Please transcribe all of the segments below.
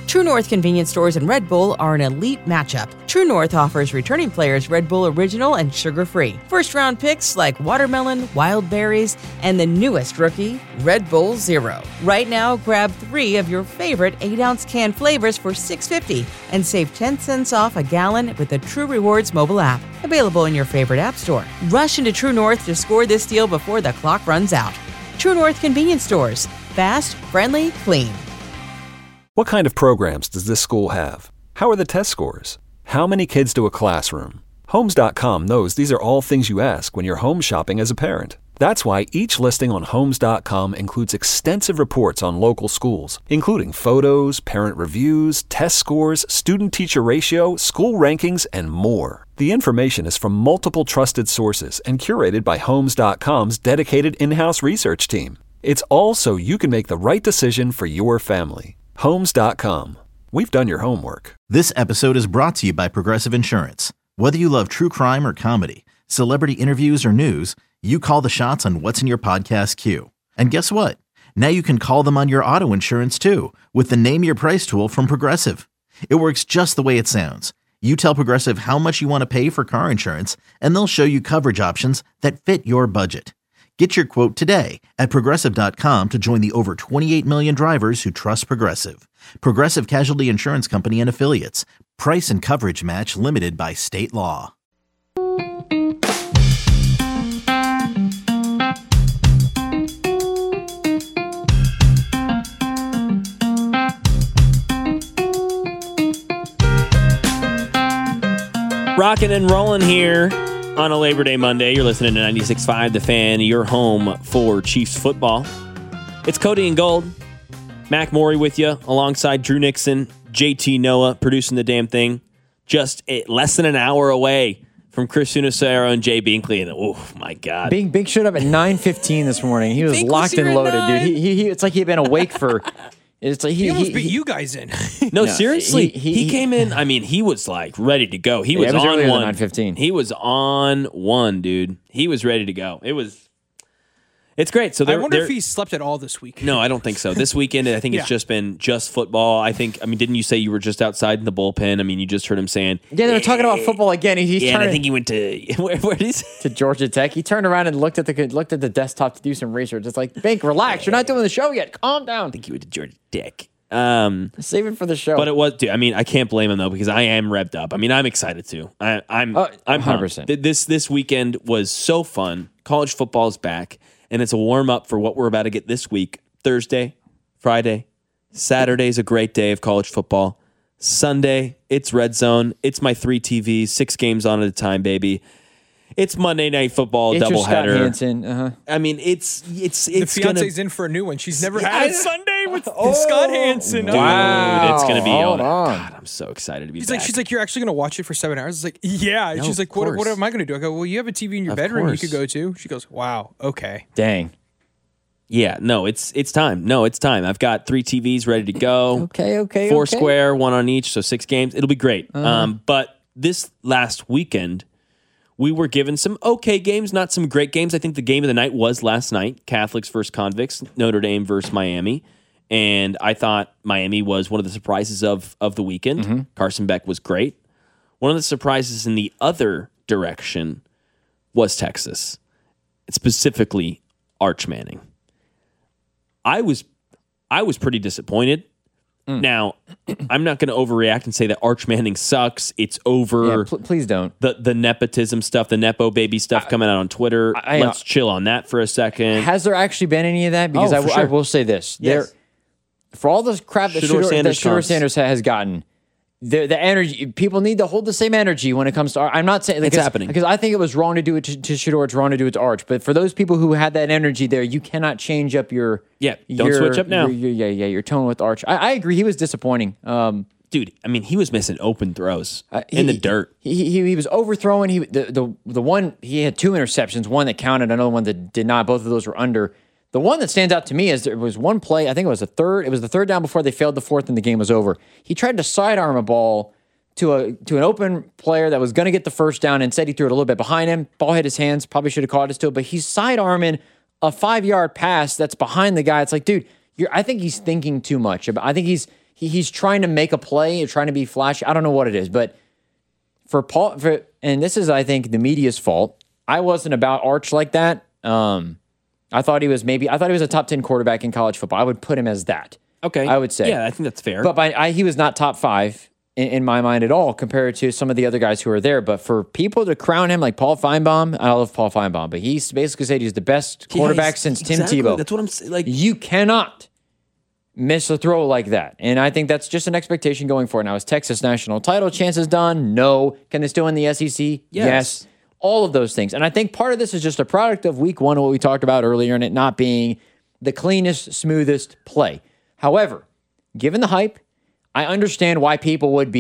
True North convenience stores and Red Bull are an elite matchup. True North offers returning players Red Bull Original and sugar-free. First-round picks like watermelon, wild berries, and the newest rookie, Red Bull Zero. Right now, grab 3 of your favorite 8-ounce can flavors for $6.50 and save 10 cents off a gallon with the True Rewards mobile app. Available in your favorite app store. Rush into True North to score this deal before the clock runs out. True North convenience stores. Fast, friendly, clean. What kind of programs does this school have? How are the test scores? How many kids do a classroom? Homes.com knows these are all things you ask when you're home shopping as a parent. That's why each listing on Homes.com includes extensive reports on local schools, including photos, parent reviews, test scores, student-teacher ratio, school rankings, and more. The information is from multiple trusted sources and curated by Homes.com's dedicated in-house research team. It's all so you can make the right decision for your family. Homes.com. We've done your homework. This episode is brought to you by Progressive Insurance. Whether you love true crime or comedy, celebrity interviews or news, you call the shots on what's in your podcast queue. And guess what? Now you can call them on your auto insurance too with the Name Your Price tool from Progressive. It works just the way it sounds. You tell Progressive how much you want to pay for car insurance, and they'll show you coverage options that fit your budget. Get your quote today at Progressive.com to join the over 28 million drivers who trust Progressive. Progressive Casualty Insurance Company and Affiliates. Price and coverage match limited by state law. Rocking and rolling here on a Labor Day Monday. You're listening to 96.5 The Fan, your home for Chiefs football. It's Cody and Gold. Mac Morey with you alongside Drew Nixon, JT Noah producing the damn thing. Just less than an hour away from Chris Unacero and Jay Binkley. And oh my God. Bink showed up at 9:15 this morning. He was locked and loaded, dude. He it's like he'd been awake for... It's like he almost beat you guys in. No, seriously. He came in. I mean, he was like ready to go. He was on one. 9:15. He was on one, dude. He was ready to go. It's great. So I wonder if he slept at all this week. No, I don't think so. This weekend, I think it's just been just football. I mean, didn't you say you were just outside in the bullpen? I mean, you just heard him saying. Yeah, they were talking about football again. And I think he went to where did he say? To Georgia Tech. He turned around and looked at the desktop to do some research. It's like, Bink, relax. You're not doing the show yet. Calm down. I think he went to Georgia Tech. Save it for the show. But it was, dude, I mean, I can't blame him though because I am revved up. I mean, I'm excited too. I'm 100%. This weekend was so fun. College football is back. And it's a warm-up for what we're about to get this week. Thursday, Friday, Saturday's a great day of college football. Sunday, it's Red Zone. It's my 3 TVs, 6 games on at a time, baby. It's Monday Night Football doubleheader. Scott Hansen. I mean, it's the fiance's in for a new one. She's never had a Sunday with Oh, Scott Hansen. Wow. Dude, it's going to be Hold on. on. God, I'm so excited to be She's back. like, you're actually going to watch it for 7 hours? It's like, yeah. No, she's like, of what am I going to do? I go, well, you have a TV in your bedroom you could go to. She goes, wow, okay. Dang. Yeah, no, it's time. No, it's time. I've got 3 TVs ready to go. Okay. 4 square, 1 on each, so 6 games. It'll be great. But this last weekend, we were given some okay games, not some great games. I think the game of the night was last night, Catholics versus Convicts, Notre Dame versus Miami. And I thought Miami was one of the surprises of the weekend. Mm-hmm. Carson Beck was great. One of the surprises in the other direction was Texas, specifically Arch Manning. I was pretty disappointed. Now, I'm not going to overreact and say that Arch Manning sucks. It's over. Yeah, please don't. The nepotism stuff, the Nepo baby stuff coming out on Twitter. Let's chill on that for a second. Has there actually been any of that? Because I will say this. Yes. For all the crap that Shedeur Sanders has gotten, the energy, people need to hold the same energy when it comes to Arch. I'm not saying it's happening. Because I think it was wrong to do it to Shedeur. It's wrong to do it to Arch. But for those people who had that energy there, you cannot change up your... don't switch up now. Your tone with Arch. I agree. He was disappointing. Dude, I mean, he was missing open throws in the dirt. He was overthrowing. The one, he had 2 interceptions, one that counted, another one that did not. Both of those were under. The one that stands out to me is there was one play, I think it was the third down before they failed the fourth and the game was over. He tried to sidearm a ball to an open player that was going to get the first down and said he threw it a little bit behind him. Ball hit his hands, probably should have caught it still, but he's sidearming a 5-yard pass that's behind the guy. It's like, dude, I think he's thinking too much. I think he's he's trying to make a play, or trying to be flashy. I don't know what it is, but for Paul, and this is, I think, the media's fault. I wasn't about Arch like that. I thought he was a top 10 quarterback in college football. I would put him as that. Okay. I would say. Yeah, I think that's fair. But he was not top 5 in my mind at all compared to some of the other guys who are there. But for people to crown him like Paul Feinbaum, I love Paul Feinbaum, but he's basically said he's the best quarterback since Tim Tebow. That's what I'm saying. Like, you cannot miss a throw like that. And I think that's just an expectation going forward. Now, is Texas national title chances done? No. Can they still win the SEC? Yes. All of those things. And I think part of this is just a product of week 1, what we talked about earlier, and it not being the cleanest, smoothest play. However, given the hype, I understand why people would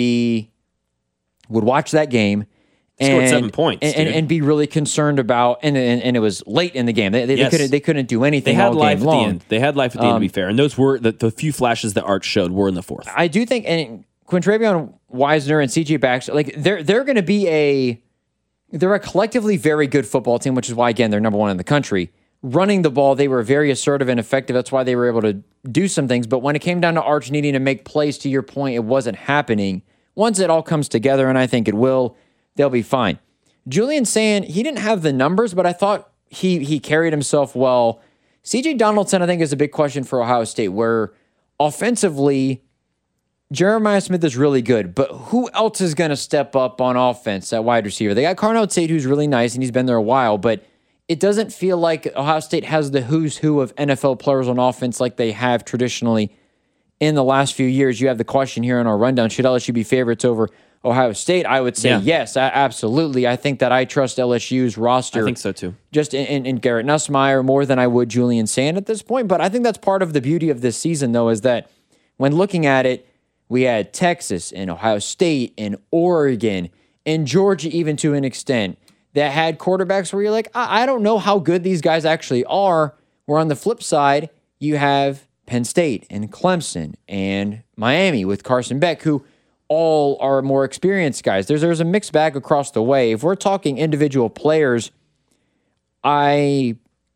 watch that game and scored 7 points and be really concerned about. And it was late in the game. They couldn't do anything. They had all life game at long. the end. They had life at the end, to be fair. And those were the few flashes that Arch showed were in the 4th. I do think, and Quintravion Wisner and CJ Baxter, like they're going to be they're a collectively very good football team, which is why, again, they're number 1 in the country. Running the ball, they were very assertive and effective. That's why they were able to do some things. But when it came down to Arch needing to make plays, to your point, it wasn't happening. Once it all comes together, and I think it will, they'll be fine. Julian Sand, he didn't have the numbers, but I thought he carried himself well. CJ Donaldson, I think, is a big question for Ohio State, where offensively, Jeremiah Smith is really good, but who else is going to step up on offense at wide receiver? They got Carnell Tate, who's really nice, and he's been there a while, but it doesn't feel like Ohio State has the who's who of NFL players on offense like they have traditionally in the last few years. You have the question here in our rundown, should LSU be favorites over Ohio State? I would say yes, absolutely. I think that I trust LSU's roster. I think so too. Just in Garrett Nussmeier more than I would Julian Sand at this point. But I think that's part of the beauty of this season, though, is that when looking at it, we had Texas and Ohio State and Oregon and Georgia, even to an extent, that had quarterbacks where you're like, I don't know how good these guys actually are. Where on the flip side, you have Penn State and Clemson and Miami with Carson Beck, who all are more experienced guys. There's a mixed bag across the way. If we're talking individual players, I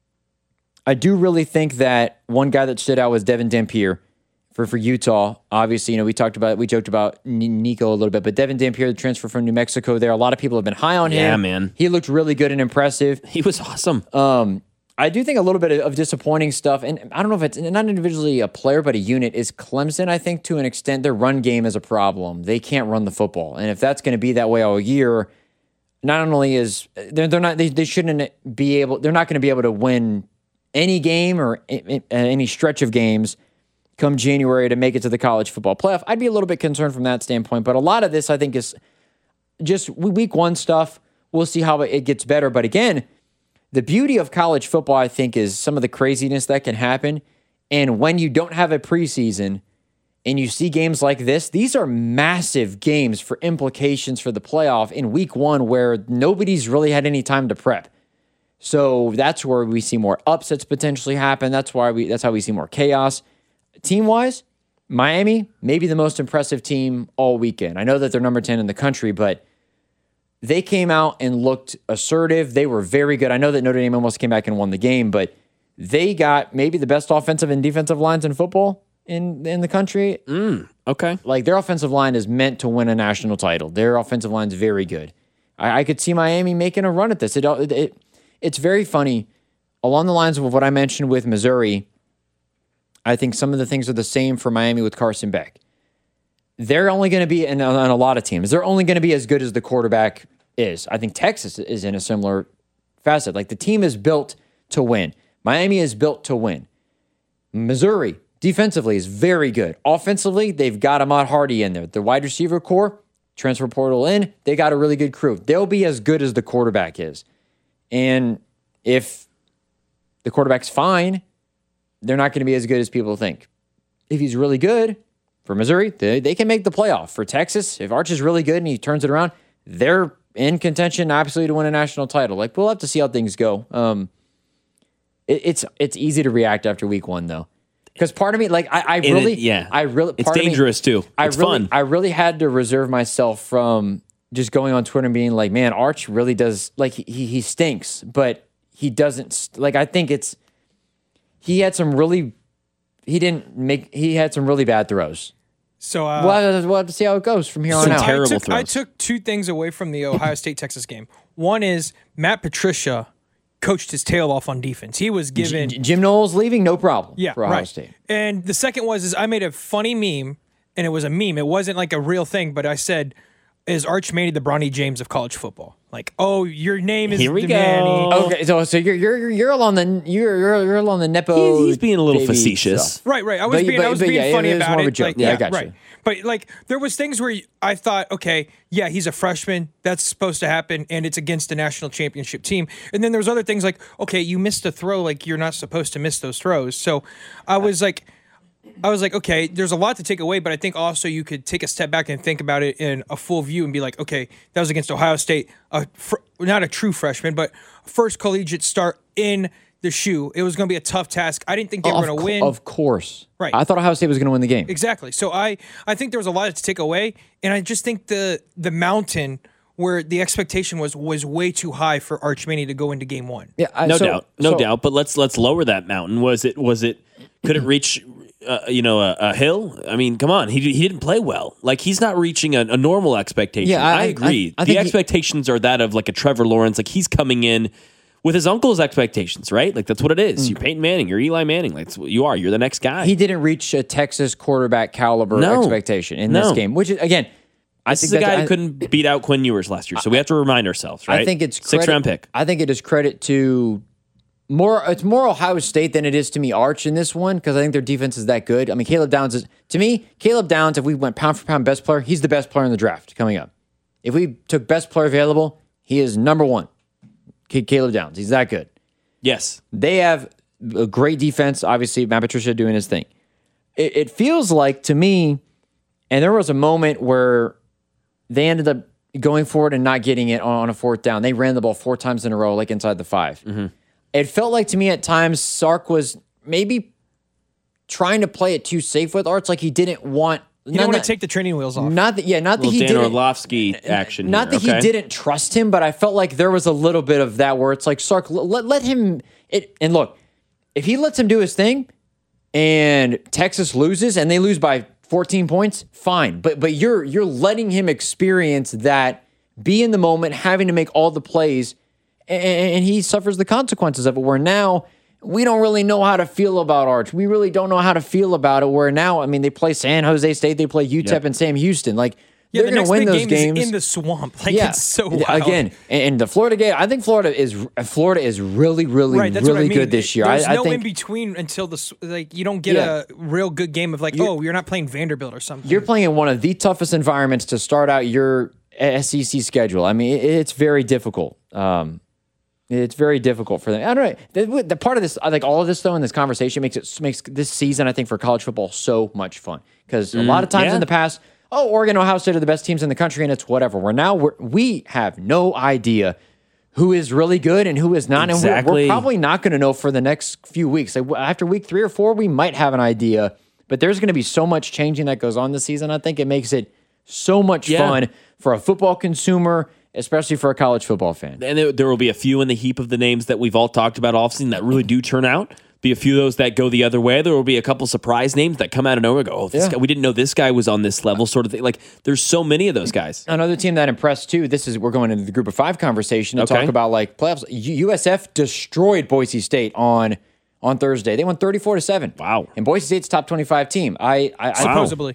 do really think that one guy that stood out was Devin Dampier for Utah. Obviously, we joked about Nico a little bit, but Devin Dampier, the transfer from New Mexico there, a lot of people have been high on him. Yeah, man. He looked really good and impressive. He was awesome. I do think a little bit of disappointing stuff, and I don't know if it's not individually a player, but a unit, is Clemson. I think to an extent their run game is a problem. They can't run the football, and if that's going to be that way all year, not only is they're not going to be able to win any game or any stretch of games come January to make it to the college football playoff. I'd be a little bit concerned from that standpoint, but a lot of this I think is just week 1 stuff. We'll see how it gets better, but again, the beauty of college football, I think, is some of the craziness that can happen. And when you don't have a preseason and you see games like this, these are massive games for implications for the playoff in week 1 where nobody's really had any time to prep. So that's where we see more upsets potentially happen. That's how we see more chaos. Team-wise, Miami, maybe the most impressive team all weekend. I know that they're number 10 in the country, but they came out and looked assertive. They were very good. I know that Notre Dame almost came back and won the game, but they got maybe the best offensive and defensive lines in football in the country. Okay. Like, their offensive line is meant to win a national title. Their offensive line is very good. I could see Miami making a run at this. It's very funny. Along the lines of what I mentioned with Missouri, I think some of the things are the same for Miami with Carson Beck. They're only going to be, and on a lot of teams, they're only going to be as good as the quarterback is. I think Texas is in a similar facet. Like, the team is built to win. Miami is built to win. Missouri, defensively, is very good. Offensively, they've got Ahmad Hardy in there. The wide receiver core, transfer portal in, they got a really good crew. They'll be as good as the quarterback is. And if the quarterback's fine, they're not going to be as good as people think. If he's really good, for Missouri, they can make the playoff. For Texas, if Arch is really good and he turns it around, they're in contention absolutely to win a national title. Like, we'll have to see how things go. It's easy to react after week 1, though. Because part of me, like, it's dangerous too. It's fun. I really had to reserve myself from just going on Twitter and being like, man, Arch really does, like, he stinks, but he doesn't, like, I think he had some really bad throws. So we'll have to see how it goes from here on out. Terrible I throws. took 2 things away from the Ohio State-Texas game. One is Matt Patricia coached his tail off on defense. He was given Jim Knowles leaving, no problem. Yeah, for Ohio right. State. And the second is I made a funny meme, and it was a meme. It wasn't like a real thing, but I said, "Is Arch Manny the Bronny James of college football?" Like, oh, your name is Here we go. Manny. Okay, so you're along the nepo. He's being a little baby facetious. stuff. Right. I was But- being but yeah, funny it was about more of a it. joke. Like, Yeah, I got right. you. But like, there was things where I thought, okay, yeah, he's a freshman. That's supposed to happen, and it's against a national championship team. And then there was other things like, okay, you missed a throw. Like, you're not supposed to miss those throws. So I was like, okay, there's a lot to take away, but I think also you could take a step back and think about it in a full view and be like, okay, that was against Ohio State, not a true freshman, but first collegiate start in the shoe. It was going to be a tough task. I didn't think they were going to win. Of course. Right. I thought Ohio State was going to win the game. Exactly. So I think there was a lot to take away, and I just think the mountain where the expectation was way too high for Arch Manny to go into game 1. Yeah, No doubt. But let's lower that mountain. Was it? Could it reach? A hill. I mean, come on. He didn't play well. Like, he's not reaching a normal expectation. Yeah, I agree. I the think expectations are that of like a Trevor Lawrence. Like, he's coming in with his uncle's expectations, right? Like, that's what it is. You're Peyton Manning. You're Eli Manning. Like, that's what you are. You're the next guy. He didn't reach a Texas quarterback caliber expectation in this game, which is, again, this is a guy who couldn't beat out Quinn Ewers last year. So we have to remind ourselves, right? I think it's 6th-round pick. I think it is credit to it's more Ohio State than it is to me Arch in this one, because I think their defense is that good. I mean, Caleb Downs, if we went pound for pound best player, he's the best player in the draft coming up. If we took best player available, he is number 1. Caleb Downs. He's that good. Yes. They have a great defense. Obviously, Matt Patricia doing his thing. It feels like to me, and there was a moment where they ended up going for it and not getting it on a 4th down. They ran the ball 4 times in a row, like inside the 5. Mm-hmm. It felt like to me at times Sark was maybe trying to play it too safe with Arch, like he didn't want. You don't want to take the training wheels off. Not that he Dan didn't. Orlovsky action. Not that he didn't trust him, but I felt like there was a little bit of that where it's like Sark, let him. And look, if he lets him do his thing, and Texas loses and they lose by 14 points, fine. But you're letting him experience that, be in the moment, having to make all the plays. And he suffers the consequences of it, where now we don't really know how to feel about Arch. We really don't know how to feel about it, where now, I mean, they play San Jose State, they play UTEP and Sam Houston. Like, they're going to win those games. Is in the swamp. Like, it's so wild. Again, and the Florida game, I think Florida is really, really good this year. There's I no think in between until you don't get a real good game of you're not playing Vanderbilt or something. You're playing in one of the toughest environments to start out your SEC schedule. I mean, it's very difficult. It's very difficult for them. I don't know. The part of this, I think all of this though in this conversation makes this season, I think, for college football so much fun, because a lot of times in the past, Oregon, Ohio State are the best teams in the country, and it's whatever. We have no idea who is really good and who is not, and we're probably not going to know for the next few weeks. Like, after week 3 or 4, we might have an idea, but there's going to be so much changing that goes on this season. I think it makes it so much fun for a football consumer, especially for a college football fan. And there will be a few in the heap of the names that we've all talked about offseason that really do turn out. Be a few of those that go the other way. There will be a couple surprise names that come out of nowhere. This guy, we didn't know this guy was on this level, sort of thing. Like, there's so many of those guys. Another team that impressed too. We're going into the Group of 5 conversation to talk about like playoffs. USF destroyed Boise State on Thursday. They won 34-7. Wow! And Boise State's top 25 team. Supposedly.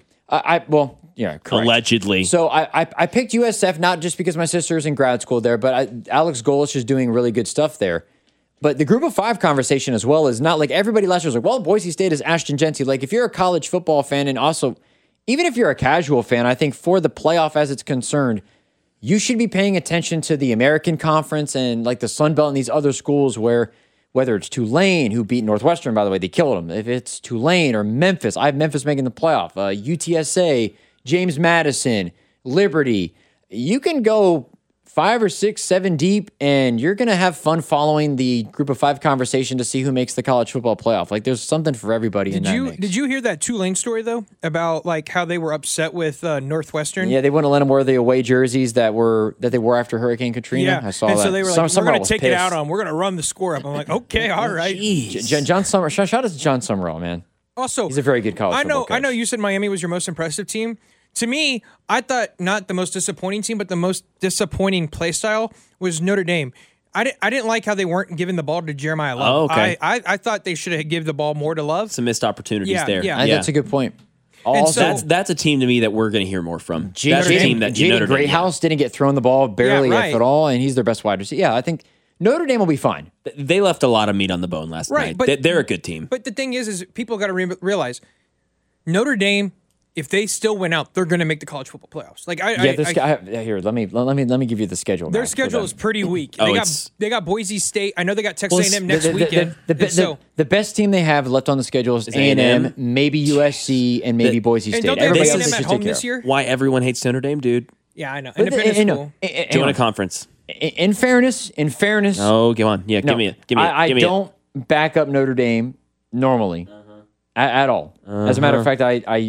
Yeah, correct. Allegedly. So I picked USF not just because my sister's in grad school there, but Alex Golesh is doing really good stuff there. But the Group of 5 conversation as well is not like everybody last year was like, well, Boise State is Ashton Jeanty. Like, if you're a college football fan, and also even if you're a casual fan, I think for the playoff as it's concerned, you should be paying attention to the American Conference and like the Sun Belt and these other schools where, whether it's Tulane, who beat Northwestern, by the way, they killed them. If it's Tulane or Memphis, I have Memphis making the playoff. UTSA, James Madison, Liberty. You can go 5 or 6, 7 deep, and you're going to have fun following the Group of 5 conversation to see who makes the college football playoff. Like, there's something for everybody in that mix. Did you hear that Tulane story, though, about like how they were upset with Northwestern? Yeah, they wouldn't let them wear the away jerseys that they wore after Hurricane Katrina. Yeah, I saw and that. so they were like, we're going to take it out on them. We're going to run the score up. I'm like, okay, all right. John Summerall. Shout out to John Summerall, man. Also, he's a very good college football coach. I know you said Miami was your most impressive team. To me, I thought not the most disappointing team, but the most disappointing play style was Notre Dame. I didn't like how they weren't giving the ball to Jeremiah Love. Oh, okay. I thought they should have given the ball more to Love. Some missed opportunities there. Yeah. That's a good point. So- That's a team to me that we're going to hear more from. That's a team that Jaden Notre Dame. Greathouse didn't get thrown the ball barely right. if at all, and he's their best wide receiver. Yeah, I think Notre Dame will be fine. They left a lot of meat on the bone last Right, night. but- They're a good team. But the thing is people got to realize Notre Dame, if they still win out, they're going to make the college football playoffs. Like Here, let me give you the schedule. their Max, for schedule them. is pretty weak. Oh, They got Boise State. I know they got Texas A&M next the, weekend. The best team they have left on the schedule is A&M, maybe USC, and maybe Boise and State. don't they have Everybody A&M else they at should home take care this of. year? Why everyone hates Notre Dame, dude? Yeah, I know. But Independent no, school. Join a conference. In fairness, Oh, go on. Yeah, no, give me it. I don't back up Notre Dame normally at all. As a matter of fact,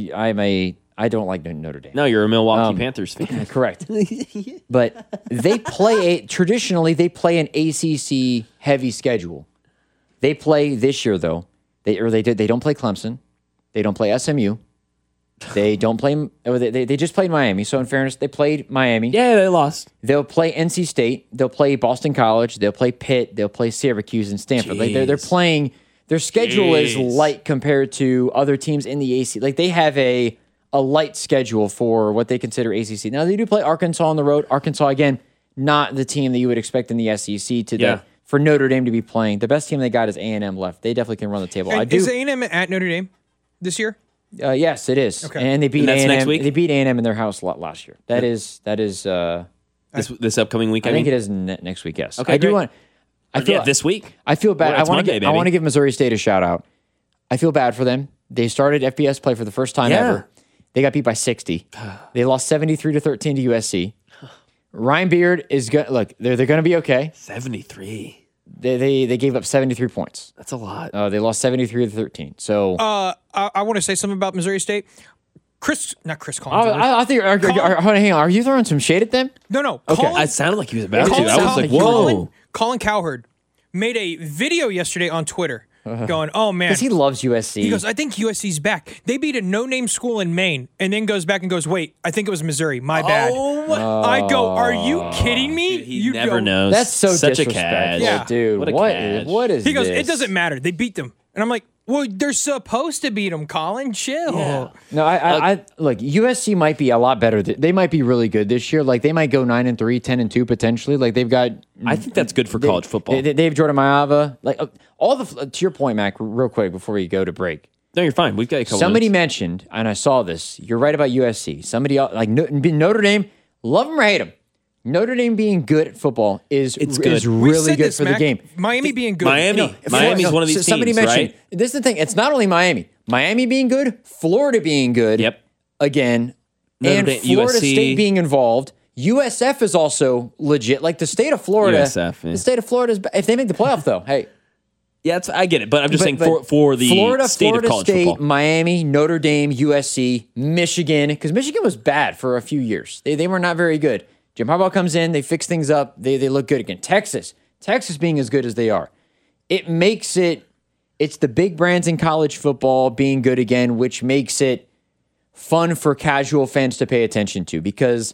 I don't like Notre Dame. No, you're a Milwaukee Panthers fan. Correct. But traditionally they play an ACC heavy schedule. They play this year though. They don't play Clemson. They don't play SMU. They don't play. They just played Miami. So in fairness, they played Miami. Yeah, they lost. They'll play NC State. They'll play Boston College. They'll play Pitt. They'll play Syracuse and Stanford. Like they're playing. Their schedule is light compared to other teams in the ACC. Like they have a light schedule for what they consider ACC. Now they do play Arkansas on the road. Arkansas again, not the team that you would expect in the SEC for Notre Dame to be playing. The best team they got is A&M left. They definitely can run the table. Is A&M at Notre Dame this year? Yes, it is. Okay. And they beat that's A&M. next week? They beat A&M in their house last year. That is. This upcoming week, I think it is next week. Yes. Okay, I do great. want. I feel this week? I feel bad. Well, it's Monday, I baby. want to give Missouri State a shout out. I feel bad for them. They started FBS play for the first time ever. They got beat by 60. They lost 73-13 to USC. Ryan Beard is good. Look, they're going to be okay. 73. They gave up 73 points. That's a lot. They lost 73-13. So I want to say something about Missouri State. Not Chris Collins. I think. Hang on. Are you throwing some shade at them? No. Okay. Colin, I sounded like he was about to. Colin, I was like, whoa. Colin Cowherd made a video yesterday on Twitter going, oh, man. Because he loves USC. He goes, I think USC's back. They beat a no-name school in Maine, and then goes back and goes, wait, I think it was Missouri. My bad. I go, are you kidding me? He never knows. That's so such a disrespectful, catch. Yeah. dude. What a What catch. is He goes, this? it doesn't matter. They beat them. And I'm like, well, they're supposed to beat them, Colin. Chill. Yeah. No, I look. USC might be a lot better. They might be really good this year. Like they might go 9-3, 10-2 potentially. Like they've got. I think that's good for college football. They have Jordan Maava. Like all the to your point, Mac. Real quick before we go to break. No, you're fine. We've got a couple Somebody minutes. mentioned, and I saw this. You're right about USC. Somebody else, like Notre Dame, love them or hate them. Notre Dame being good at football is good. We really said good this, for Mac. the game. Miami being good. Miami's one of these teams, Somebody mentioned, right? this is the thing. It's not only Miami. Miami being good, Florida being good. Yep. Again, Notre and Dame, Florida USC. State being involved. USF is also legit. Like the state of Florida. USF, yeah. The state of Florida is. If they make the playoff, though, hey. Yeah, I get it, but I'm just saying But for the Florida, state Florida of college State, football. Miami, Notre Dame, USC, Michigan, because Michigan was bad for a few years. They were not very good. Jim Harbaugh comes in, they fix things up, they look good again. Texas being as good as they are, it makes it's the big brands in college football being good again, which makes it fun for casual fans to pay attention to because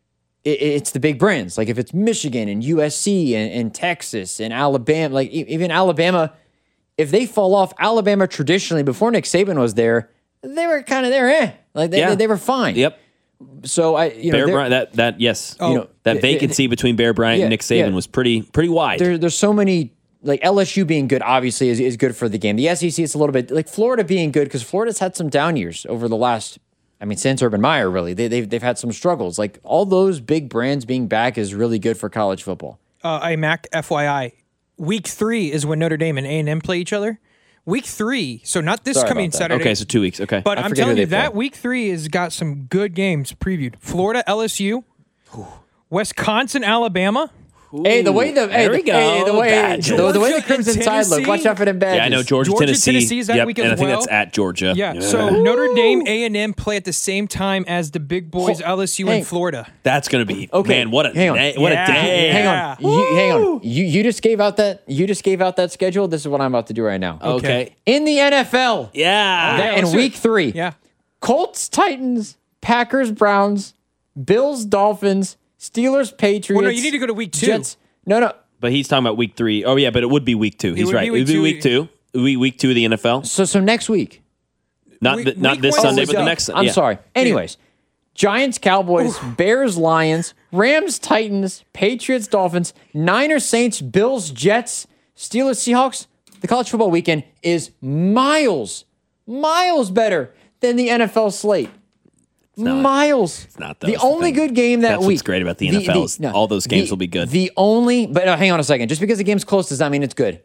it's the big brands. Like if it's Michigan and USC and Texas and Alabama, like even Alabama, if they fall off, Alabama traditionally, before Nick Saban was there, they were kind of there, Like they were fine. Yep. So Bear Bryant, yes. Oh, that vacancy between Bear Bryant and Nick Saban was pretty wide. There's so many, like LSU being good obviously is good for the game. The SEC is a little bit like Florida being good because Florida's had some down years over the last, since Urban Meyer really. They've had some struggles. Like all those big brands being back is really good for college football. Mac, FYI, week 3 is when Notre Dame and A&M play each other. Week 3, so not this Sorry coming about that. Saturday. Okay, so 2 weeks. Okay. But I I'm forget telling who you, they that play. week 3 has got some good games previewed. Florida, LSU, Wisconsin, Alabama, Hey, the way the Georgia Crimson and Tide look. Tennessee? Watch out for them badges. Yeah, I know Georgia, Tennessee is that week as and I think well? that's at Georgia. Yeah. So Notre Dame, A&M play at the same time as the big boys, LSU and Florida. That's going to be Okay, man. What a hang on. day! What a day! Hang on. Hang on. You just gave out that schedule. This is what I'm about to do right now. Okay. In the NFL, Yeah. in let's do week it. 3, Yeah. Colts, Titans, Packers, Browns, Bills, Dolphins, Steelers, Patriots. Well, no, you need to go to week 2. Jets. No. But he's talking about week 3. Oh yeah, but it would be week 2. He's would right. be It would be week 2. Week 2 of the NFL. So next week. Not Week this one Sunday, is but the up. next. I'm yeah. sorry. Anyways, Giants, Cowboys, Bears, Lions, Rams, Titans, Patriots, Dolphins, Niners, Saints, Bills, Jets, Steelers, Seahawks. The college football weekend is miles better than the NFL slate. Miles. It's not, though, the is the only thing. good game that That's week. what's great about the NFL is all those games will be good. But hang on a second. Just because the game's close does not mean it's good.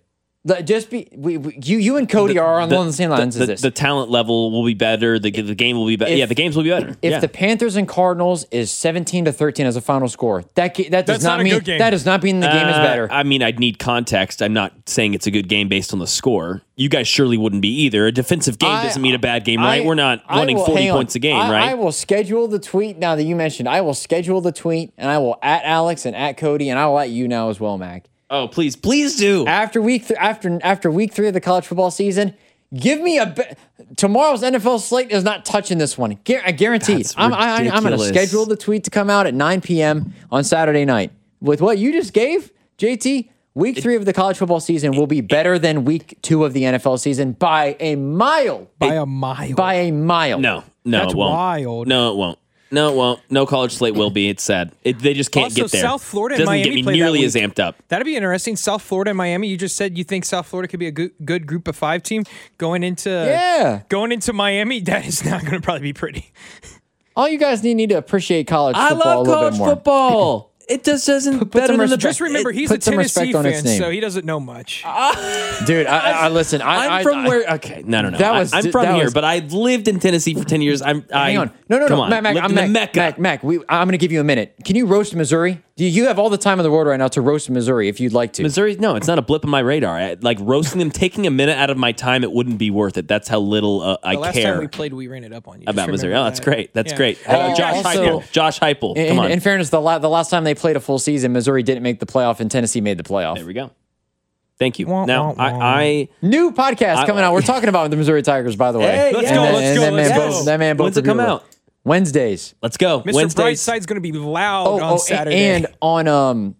You and Cody are on the same lines as this. The talent level will be better. The game will be better. Yeah, the games will be better. If the Panthers and Cardinals is 17-13 as a final score, that does That's not not a mean good game. that does not mean the game is better. I mean, I'd need context. I'm not saying it's a good game based on the score. You guys surely wouldn't be either. A defensive game doesn't mean a bad game, right? We're not winning 40 points a game, right? I will schedule the tweet now that you mentioned. I will schedule the tweet, and I will at Alex and at Cody, and I will at you now as well, Mac. Oh, please do. After week 3 of the college football season, give me tomorrow's NFL slate is not touching this one. I guarantee. That's I'm going to ridiculous. schedule the tweet to come out at 9 p.m. on Saturday night. With what you just gave, JT, week 3 of the college football season will be better than week 2 of the NFL season by a mile. By a mile. By a mile. No, That's it won't. wild. No, it won't. No, it won't. No college slate will be. It's sad. They just can't Also, get there. South Florida and doesn't Miami get me play that nearly as week. amped up. That'd be interesting. South Florida and Miami. You just said you think South Florida could be a good group of 5 team going into Miami. That is not going to probably be pretty. All you guys need to appreciate college football I love a little college bit more. football. It just doesn't better some than the respect. Just remember, he's a put some Tennessee respect on its fan, name. so he doesn't know much. Dude, I listen. I'm from where? Okay, no. I'm from that here, was- but I lived in Tennessee for 10 years. Hang on. No. Come on. Mac, Lived in the Mecca. Mac, I'm going to give you a minute. Can you roast Missouri? You have all the time in the world right now to roast Missouri if you'd like to. Missouri, no, it's not a blip on my radar. Like roasting them, taking a minute out of my time, it wouldn't be worth it. That's how little I The last care time we played, we ran it up on you. about Just Missouri. remember Oh, that's that. great. That's Yeah. great. Also- Josh Heupel. Come on. In fairness, the last time they played a full season, Missouri didn't make the playoff and Tennessee made the playoff. There we go. Thank you. Wah, Now, wah, wah. I New podcast coming out. We're talking about the Missouri Tigers, by the way. Hey, Let's yeah. go. And Let's that go. man Let's both- go. That man both When's it come reviewed out? Wednesdays. let's go. Mr. Wednesdays. Brightside's going to be loud on Saturday. And on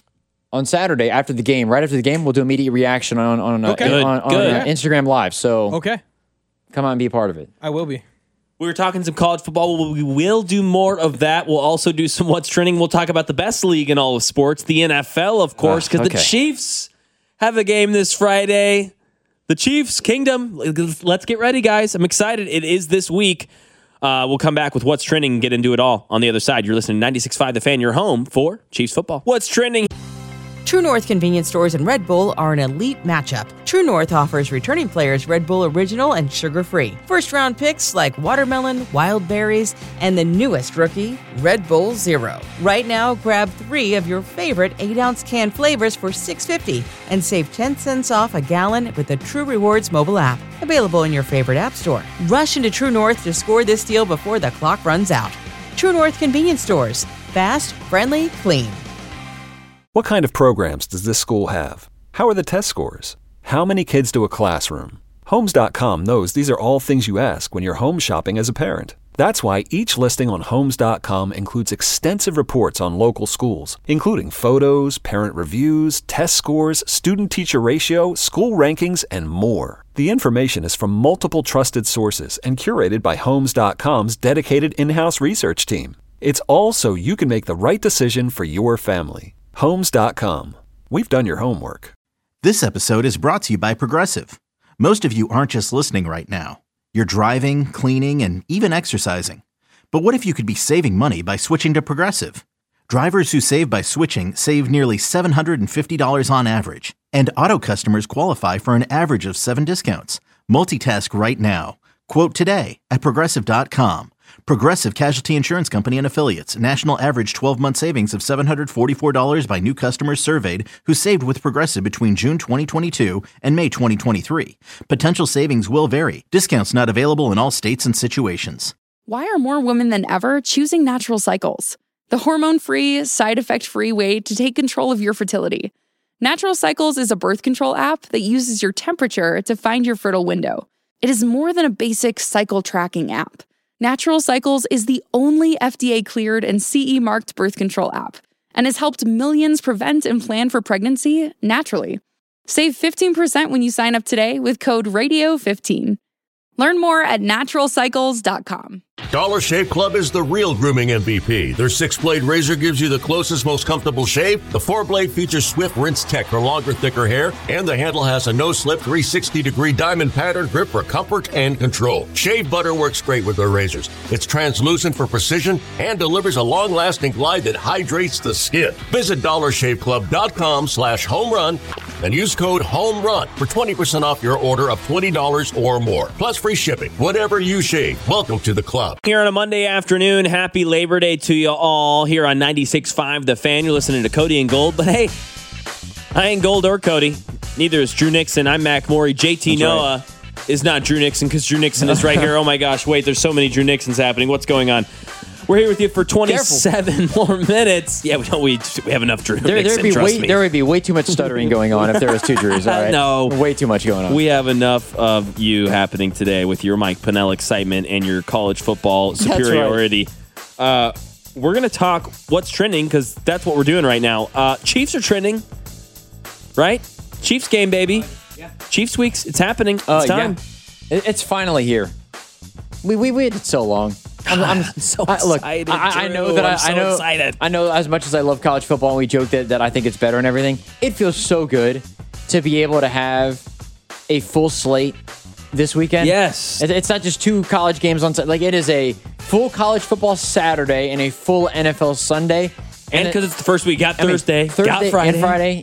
Saturday after the game, right after the game, we'll do immediate reaction on Okay. Good. Instagram Live. So Okay, come on and be a part of it. I will be. We were talking some college football. We will do more of that. We'll also do some what's trending. We'll talk about the best league in all of sports, the NFL, of course, because the okay. Chiefs have a game this Friday. The Chiefs Kingdom. Let's get ready, guys. I'm excited. It is this week. We'll come back with what's trending and get into it all on the other side. You're listening to 96.5 The Fan, your home for Chiefs football. What's trending? True North convenience stores and Red Bull are an elite matchup. True North offers returning players Red Bull Original and sugar-free. First-round picks like watermelon, wild berries, and the newest rookie, Red Bull Zero. Right now, grab 3 of your favorite 8-ounce can flavors for $6.50 and save 10 cents off a gallon with the True Rewards mobile app. Available in your favorite app store. Rush into True North to score this deal before the clock runs out. True North convenience stores. Fast, friendly, clean. What kind of programs does this school have? How are the test scores? How many kids do a classroom? Homes.com knows these are all things you ask when you're home shopping as a parent. That's why each listing on Homes.com includes extensive reports on local schools, including photos, parent reviews, test scores, student-teacher ratio, school rankings, and more. The information is from multiple trusted sources and curated by Homes.com's dedicated in-house research team. It's all so you can make the right decision for your family. Homes.com. We've done your homework. This episode is brought to you by Progressive. Most of you aren't just listening right now. You're driving, cleaning, and even exercising. But what if you could be saving money by switching to Progressive? Drivers who save by switching save nearly $750 on average. And auto customers qualify for an average of 7 discounts. Multitask right now. Quote today at Progressive.com. Progressive Casualty Insurance Company and Affiliates. National average 12-month savings of $744 by new customers surveyed who saved with Progressive between June 2022 and May 2023. Potential savings will vary. Discounts not available in all states and situations. Why are more women than ever choosing Natural Cycles? The hormone-free, side-effect-free way to take control of your fertility. Natural Cycles is a birth control app that uses your temperature to find your fertile window. It is more than a basic cycle tracking app. Natural Cycles is the only FDA-cleared and CE-marked birth control app and has helped millions prevent and plan for pregnancy naturally. Save 15% when you sign up today with code RADIO15. Learn more at naturalcycles.com. Dollar Shave Club is the real grooming MVP. Their 6-blade razor gives you the closest, most comfortable shave. The 4-blade features swift rinse tech for longer, thicker hair, and the handle has a no-slip 360-degree diamond pattern grip for comfort and control. Shave butter works great with their razors. It's translucent for precision and delivers a long-lasting glide that hydrates the skin. Visit dollarshaveclub.com/homerun and use code HOMERUN for 20% off your order of $20 or more. Plus free shipping. Whatever you shave, welcome to the club. Here on a Monday afternoon, happy Labor Day to you all here on 96.5 The Fan. You're listening to Cody and Gold, but hey, I ain't Gold or Cody. Neither is Drew Nixon. I'm Mac Morey. JT Noah is not Drew Nixon because Drew Nixon is right here. Oh my gosh, wait, there's so many Drew Nixons happening. What's going on? We're here with you for 27 more minutes. Yeah, we have enough Drew Nixon, trust me. There would be way too much stuttering going on if there was two Drews. All right? No. Way too much going on. We have enough of you happening today with your Mike Pennell excitement and your college football superiority. Right. We're going to talk what's trending because that's what we're doing right now. Chiefs are trending, right? Chiefs game, baby. Yeah. Chiefs weeks, it's happening. It's time. Yeah. It's finally here. We waited so long. I'm so excited. I know that excited. I know as much as I love college football and we joke that I think it's better and everything. It feels so good to be able to have a full slate this weekend. Yes. It's not just 2 college games on Like it is a full college football Saturday and a full NFL Sunday. And because it's the first week, got Thursday, got Friday. And Friday.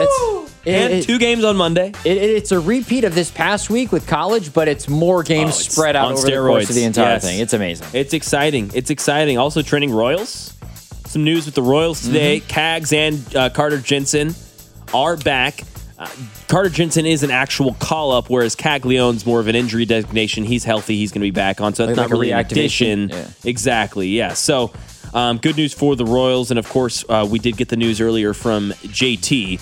And 2 games on Monday. It's a repeat of this past week with college, but it's more games spread out over the course of the entire thing. It's amazing. It's exciting. It's exciting. Also trending Royals. Some news with the Royals today. Cags and Carter Jensen are back. Carter Jensen is an actual call-up, whereas Caglione's more of an injury designation. He's healthy. He's going to be back on. So it's not really an addition. Yeah. Exactly, yeah. So good news for the Royals. And, of course, we did get the news earlier from JT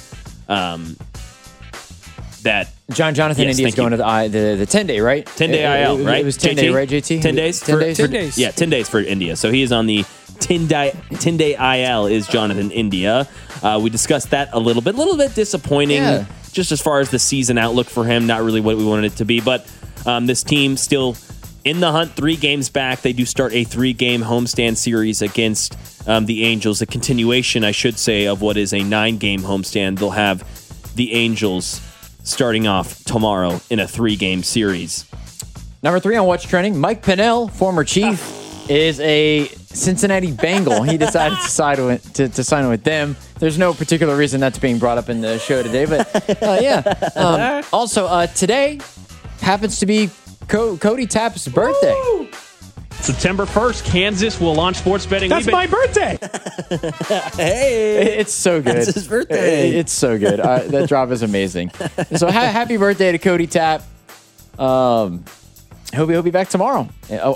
that Jonathan India is going to the 10-day, right? 10-day IL, right? It was 10-day, right, JT? 10 days? 10 days. Yeah, 10 days for India. So he is on the 10-day IL is Jonathan India. We discussed that a little bit disappointing just as far as the season outlook for him. Not really what we wanted it to be, but this team still in the hunt, 3 games back. They do start a 3-game homestand series against the Angels, a continuation, I should say, of what is a 9-game homestand. They'll have the Angels starting off tomorrow in a 3-game series. Number 3 on What's Trending, Mike Pennell, former Chief, is a Cincinnati Bengal. He decided to sign with them. There's no particular reason that's being brought up in the show today, but also, today happens to be Cody Tapp's birthday. Woo! September 1st, Kansas will launch sports betting. That's my birthday. Hey, it's so good. That's his birthday. It's so good. That drop is amazing. So happy birthday to Cody Tapp. He'll be back tomorrow.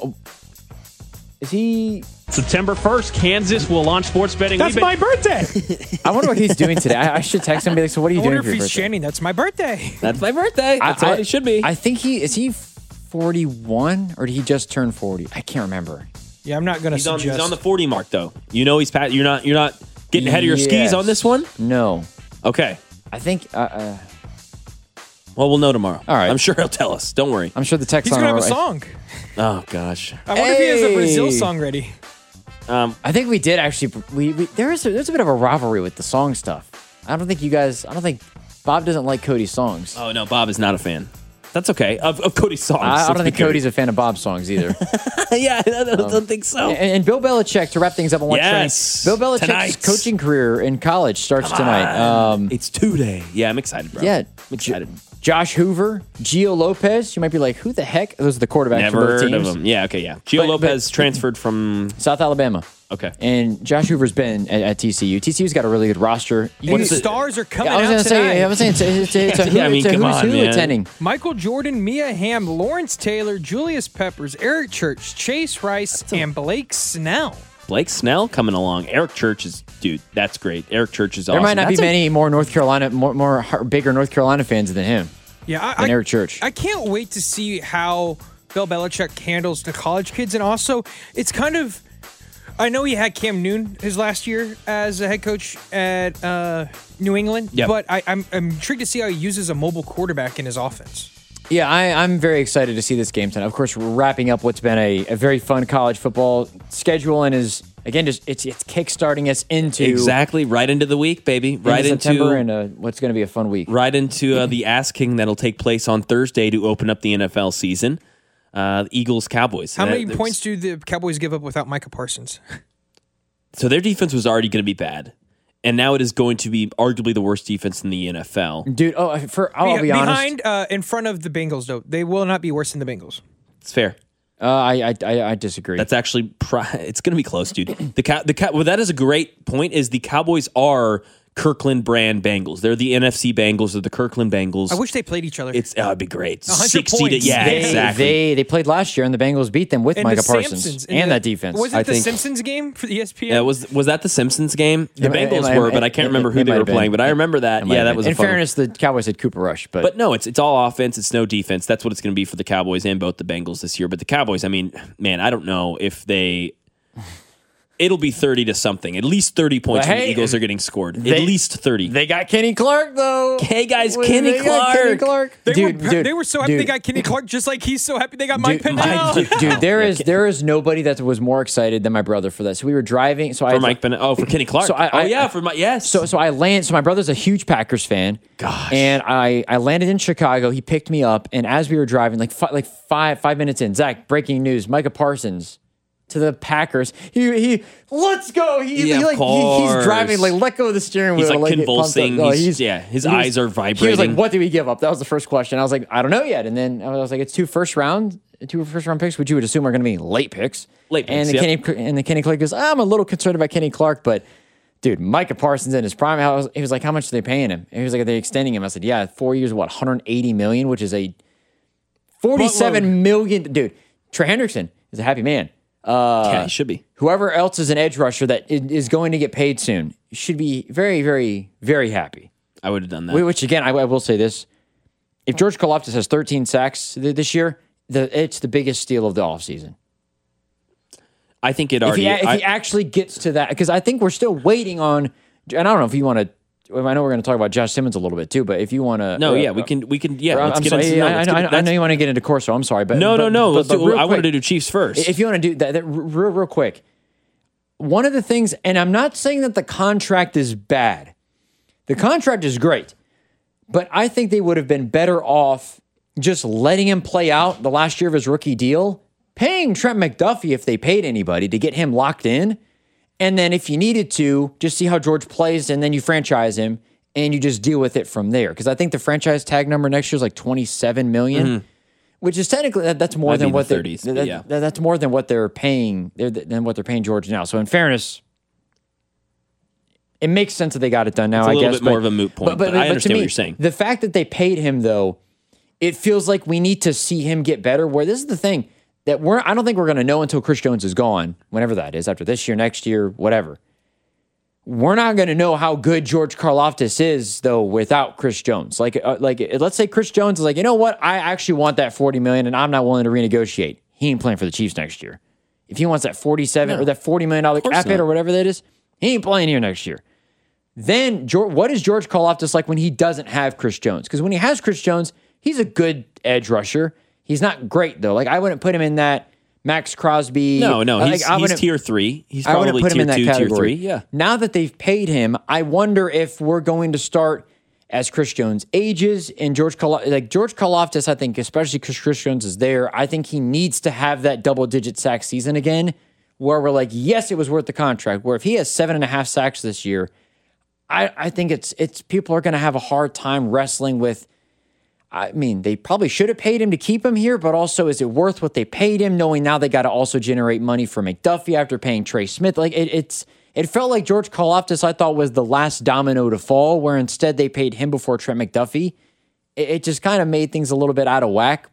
Is he? September 1st, Kansas will launch sports betting. That's my birthday. I wonder what he's doing today. I should text him and be like, so what are you doing for your birthday? I wonder if he's chanting, that's my birthday. That's my birthday. That's what it should be. I think is he 41 or did he just turn 40? I can't remember. Yeah, I'm not going to suggest. He's on the 40 mark though. You know he's you're not getting ahead of your skis on this one? No. Okay. I think well, we'll know tomorrow. All right. I'm sure he'll tell us. Don't worry. I'm sure the text He's going to have a song. Oh gosh. I wonder if he has a Brazil song ready. I think we did actually. There's a bit of a rivalry with the song stuff. I don't think Bob doesn't like Cody's songs. Oh no, Bob is not a fan. That's okay. Of Cody's songs. I don't think Cody's a fan of Bob's songs either. Yeah, I don't think so. And Bill Belichick, to wrap things up on What's Trending, Bill Belichick's coaching career in college starts tonight. It's 2 day. Yeah, I'm excited, bro. Yeah. I'm excited. Josh Hoover, Gio Lopez. You might be like, who the heck? Those are the quarterbacks Never for both heard teams. of him. Yeah, okay, yeah. Gio Lopez transferred from South Alabama. Okay. And Josh Hoover's been at TCU. TCU's got a really good roster. Stars are coming I was out gonna tonight. say, I was saying it's a Yeah, I mean, come on, who's man. attending. Michael Jordan, Mia Hamm, Lawrence Taylor, Julius Peppers, Eric Church, Chase Rice, and Blake Snell. Blake Snell coming along. Eric Church is, dude, that's great. Eric Church is awesome. There might not be That's many more North Carolina, bigger North Carolina fans than him. Yeah, Than Eric Church. I can't wait to see how Bill Belichick handles the college kids. And also, it's kind of, I know he had Cam Newton his last year as a head coach at New England, Yep. but I'm intrigued to see how he uses a mobile quarterback in his offense. Yeah, I'm very excited to see this game tonight. Of course, we're wrapping up what's been a very fun college football schedule, and is again just it's kickstarting us into exactly right into the week, baby. Right into September, and what's going to be a fun week. Right into the asking that'll take place on Thursday to open up the NFL season. Eagles Cowboys. How many points do the Cowboys give up without Micah Parsons? So their defense was already going to be bad, and now it is going to be arguably the worst defense in the NFL. Dude, I'll be honest. Behind, in front of the Bengals, though, they will not be worse than the Bengals. It's fair. I disagree. That's actually it's going to be close, dude. Well, that is a great point. Is the Cowboys are Kirkland brand Bengals? They're the NFC Bengals. They're the Kirkland Bengals. I wish they played each other. It'd be great. 100 60 to points. exactly. They played last year, and the Bengals beat them with And Micah the Parsons Simpsons, and the- that defense. Was I it the think- Simpsons game for the ESPN? Was that the Simpsons game? The It might- Bengals it were, might- but I can't remember who it they might were have been. playing. But I remember that. Might Yeah, have that been. was a In fun. fairness, the Cowboys had Cooper Rush, But no, it's all offense. It's no defense. That's what it's going to be for the Cowboys and both the Bengals this year. But the Cowboys, I mean, man, I don't know if they. It'll be 30 to something. At least 30 points But when the hey, Eagles are getting scored. At they- least 30. they got Kenny Clark though. Hey guys, They Kenny got Kenny Clark. Clark. They were so happy they got Kenny Clark, just like he's so happy they got Mike Pennell. Dude, there is nobody that was more excited than my brother for that. So we were driving. So For Mike Bennett. Oh, for Kenny Clark. So yes. So I land. So my brother's a huge Packers fan. Gosh. And I landed in Chicago. He picked me up, and as we were driving, like five minutes in, Zach, breaking news: Micah Parsons to the Packers. He let's go. He's driving like let go of the steering wheel. He's like get pumped up. convulsing. No, His eyes are vibrating. He was like, "What did we give up?" That was the first question. I was like, "I don't know yet." And then I was like, "It's two first round picks, which you would assume are going to be late picks." Kenny Clark goes, "I'm a little concerned about Kenny Clark, but." Dude, Micah Parsons in his prime. He was like, "How much are they paying him?" And he was like, "Are they extending him?" I said, "Yeah, 4 years, what, $180 million, which is a $47 million." Dude, Trey Hendrickson is a happy man. Yeah, he should be. Whoever else is an edge rusher that is going to get paid soon should be very, very, very happy. I would have done that. Which again, I will say this: if George Karlaftis has 13 sacks this year, it's the biggest steal of the offseason. I think it If already. he actually gets to that, because I think we're still waiting on. And I don't know if you want to. I know we're going to talk about Josh Simmons a little bit too, but if you want to, we can. Yeah, let's I'm get sorry, into. I know you want to get into Corso. I'm sorry, but No. but real I wanted quick, to do Chiefs first. If you want to do that real quick, one of the things, and I'm not saying that the contract is bad. The contract is great, but I think they would have been better off just letting him play out the last year of his rookie deal, paying Trent McDuffie if they paid anybody to get him locked in, and then if you needed to, just see how George plays, and then you franchise him and you just deal with it from there. Because I think the franchise tag number next year is like $27 million. Which is technically that's more Might than be what the they're 30s, but yeah. that's more than what they're paying than what they're paying George now. So in fairness, it makes sense that they got it done now. It's a I little guess bit more of a moot point, but I to understand me, what you're saying. The fact that they paid him though, it feels like we need to see him get better. Where this is the thing that I don't think we're going to know until Chris Jones is gone, whenever that is, after this year, next year, whatever. We're not going to know how good George Karlaftis is though without Chris Jones. Like let's say Chris Jones is like, you know what, I actually want that $40 million, and I'm not willing to renegotiate. He ain't playing for the Chiefs next year. If he wants that $47 or that $40 million cap hit or whatever that is, he ain't playing here next year. Then what is George Karlaftis like when he doesn't have Chris Jones? Because when he has Chris Jones, he's a good edge rusher. He's not great though. Like I wouldn't put him in that Max Crosby. No, Like, he's tier 3. He's I wouldn't probably put him tier in that 2, tier category. 3. Yeah. Now that they've paid him, I wonder if we're going to start as Chris Jones ages and George Karlaftis. I think especially because Chris Jones is there, I think he needs to have that double-digit sack season again, where we're like, yes, it was worth the contract. Where if he has 7.5 sacks this year, I think it's people are going to have a hard time wrestling with. I mean, they probably should have paid him to keep him here, but also is it worth what they paid him, knowing now they got to also generate money for McDuffie after paying Trey Smith? Like it felt like George Karlaftis, I thought, was the last domino to fall, where instead they paid him before Trent McDuffie. It just kind of made things a little bit out of whack,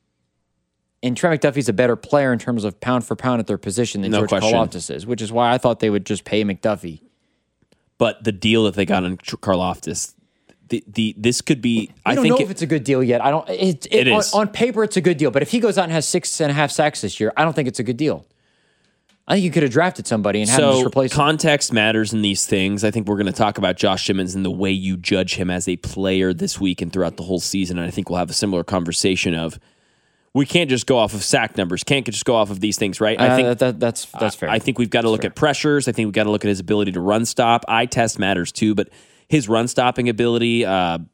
and Trent McDuffie's a better player in terms of pound for pound at their position than George Karlaftis is, which is why I thought they would just pay McDuffie. But the deal that they got on Karlaftis, this could be. I don't know if it's a good deal yet. I don't. It is on paper it's a good deal, but if he goes out and has 6.5 sacks this year, I don't think it's a good deal. I think you could have drafted somebody and had him just replace him. Context matters in these things. I think we're going to talk about Josh Simmons and the way you judge him as a player this week and throughout the whole season. And I think we'll have a similar conversation of we can't just go off of sack numbers, can't just go off of these things, right? I think that's fair. I think we've got to look at pressures. I think we've got to look at his ability to run stop. Eye test matters too, but his run stopping ability,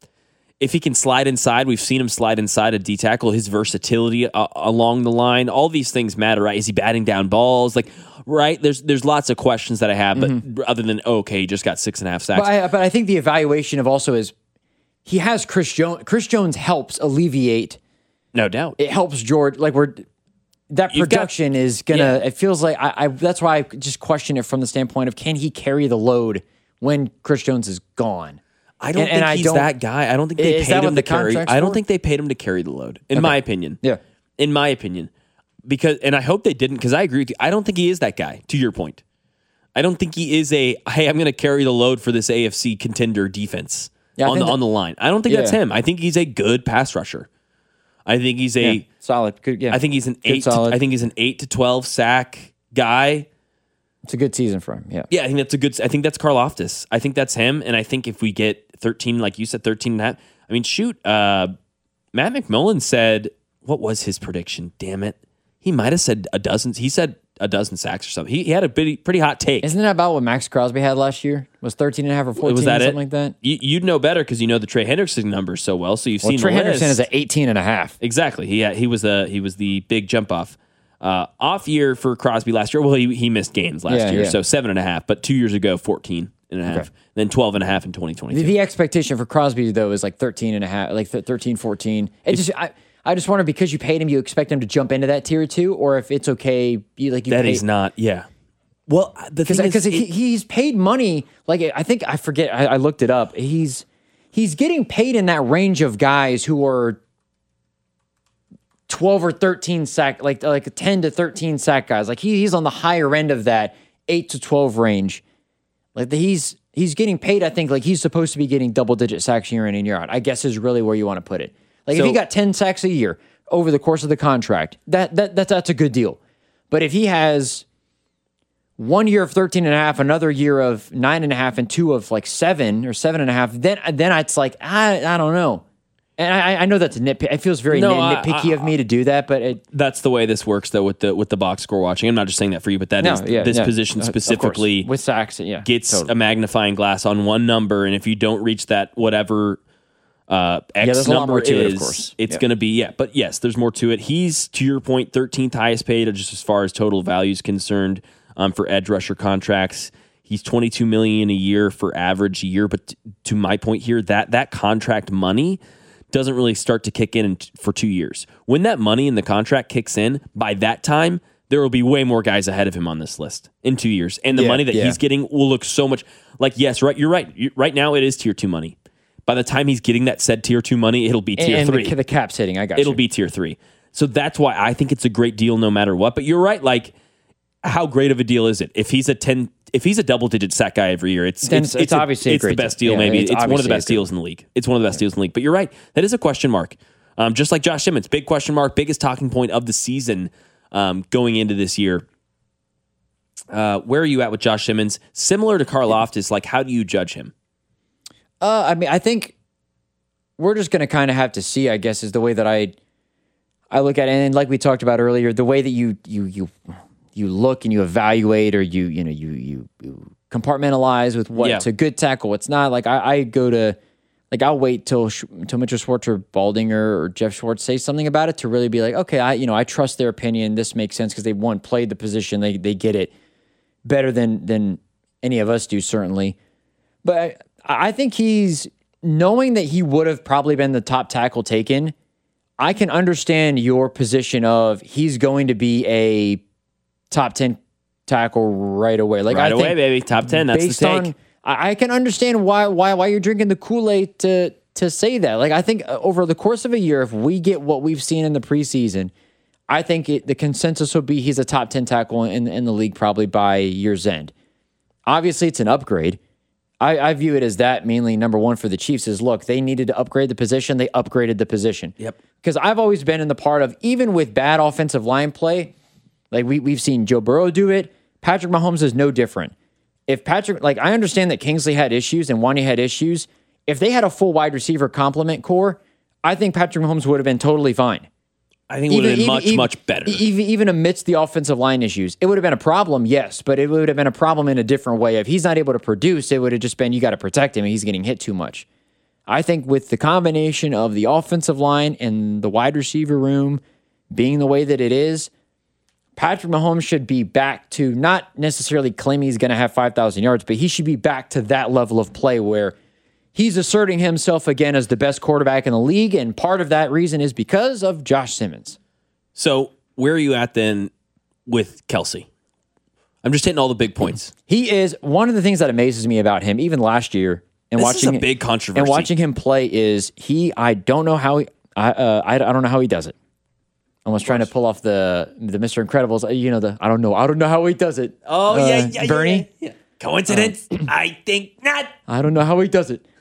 if he can slide inside, we've seen him slide inside a D tackle, his versatility along the line, all these things matter, right? Is he batting down balls? Like, right? There's lots of questions that I have, but other than, he just got 6.5 sacks. But I think the evaluation of also is he has Chris Jones. Chris Jones helps alleviate. No doubt. It helps George. Like that production is going to, it feels like, I that's why I just question it from the standpoint of can he carry the load when Chris Jones is gone? I don't think he's that guy. I don't think they paid him to carry. I don't think they paid him to carry the load. In my opinion. Yeah. In my opinion. And I hope they didn't, because I agree with you. I don't think he is that guy, to your point. I don't think he is hey, I'm going to carry the load for this AFC contender defense on the line. I don't think that's him. I think he's a good pass rusher. I think he's a solid. Good, yeah. I think he's an 8 to 12 sack guy. It's a good season for him. Yeah. Yeah, I think that's Karlaftis. I think that's him. And I think if we get 13, like you said, 13.5. I mean, shoot, Matt McMullen said, what was his prediction? Damn it. He might have said a dozen. He said a dozen sacks or something. He had a pretty hot take. Isn't that about what Max Crosby had last year? Was 13.5 or 14 was that or something it? like that? You'd know better because you know the Trey Hendrickson numbers so well. So you've seen Trey the Hendrickson list. is at 18.5. Exactly. He was the big jump off. Off year for Crosby last year. Well, he missed games last year, so 7.5. But 2 years ago, 14.5. Okay. Then 12.5 in 2022. The expectation for Crosby though is like 13.5, like 13, 14. I just wonder, because you paid him, you expect him to jump into that tier 2, or if it's okay. He's not. Yeah. Well, because he's paid money. Like I forget. I looked it up. He's getting paid in that range of guys who are 12 or 13 sack, like 10 to 13 sack guys. Like he's on the higher end of that 8 to 12 range. Like he's getting paid. I think like he's supposed to be getting double-digit sacks year in and year out, I guess is really where you want to put it. Like if he got 10 sacks a year over the course of the contract, that's a good deal. But if he has 1 year of 13.5, another year of 9.5, and 2 of like 7 or 7.5, then it's like I don't know. And I know that's a nitpick. It feels very nitpicky of me to do that, but that's the way this works, though, with the box score watching. I'm not just saying that for you, but this position specifically with sacks, gets a magnifying glass on one number, and if you don't reach that whatever X number is, of course. It's going to be But yes, there's more to it. He's, to your point, 13th highest paid, just as far as total value is concerned, for edge rusher contracts. He's $22 million a year for average year, but to my point here, that contract money doesn't really start to kick in for 2 years. When that money in the contract kicks in, by that time, there will be way more guys ahead of him on this list in 2 years. And the money that he's getting will look so much like, yes, right. You're right. Right now, it is tier 2 money. By the time he's getting that said tier 2 money, it'll be tier 3. And the cap's hitting. I got you. It'll be tier 3. So that's why I think it's a great deal no matter what. But you're right. Like, how great of a deal is it? If he's a double-digit sack guy every year, it's obviously it's the best deal. Maybe it's one of the best deals in the league. It's one of the best deals in the league. But you're right, that is a question mark. Just like Josh Simmons, big question mark, biggest talking point of the season going into this year. Where are you at with Josh Simmons? Similar to Karlaftis, like how do you judge him? I mean, I think we're just going to kind of have to see, I guess, is the way that I look at it. And like we talked about earlier, the way that you look and you evaluate, or you compartmentalize with what's a good tackle, what's not. Like I go to, like I'll wait till Mitchell Schwartz or Baldinger or Jeff Schwartz say something about it to really be like, okay, I trust their opinion. This makes sense because they played the position. They get it better than any of us do, certainly. But I think he's knowing that he would have probably been the top tackle taken, I can understand your position of he's going to be a top 10 tackle right away. Like right away, baby. Top 10. That's the take. I can understand why you're drinking the Kool-Aid to say that. Like, I think over the course of a year, if we get what we've seen in the preseason, I think the consensus would be he's a top 10 tackle in the league probably by year's end. Obviously, it's an upgrade. I view it as that mainly number one for the Chiefs is, look, they needed to upgrade the position. They upgraded the position. Yep. Because I've always been in the part of, even with bad offensive line play, like we've seen Joe Burrow do it, Patrick Mahomes is no different. If Patrick, like I understand that Kingsley had issues and Wanya had issues. If they had a full wide receiver complement core, I think Patrick Mahomes would have been totally fine. I think it would have been much better. Even amidst the offensive line issues. It would have been a problem, yes, but it would have been a problem in a different way. If he's not able to produce, it would have just been you got to protect him and he's getting hit too much. I think with the combination of the offensive line and the wide receiver room being the way that it is, Patrick Mahomes should be back to not necessarily claim he's going to have 5,000 yards, but he should be back to that level of play where he's asserting himself again as the best quarterback in the league, and part of that reason is because of Josh Simmons. So where are you at then with Kelce? I'm just hitting all the big points. He is one of the things that amazes me about him, even last year, and this is a big controversy. And watching him play is I don't know how I don't know how he does it. I was trying to pull off the Mr. Incredibles. I don't know how he does it. Oh yeah, Bernie. Yeah. Coincidence? I think not. I don't know how he does it.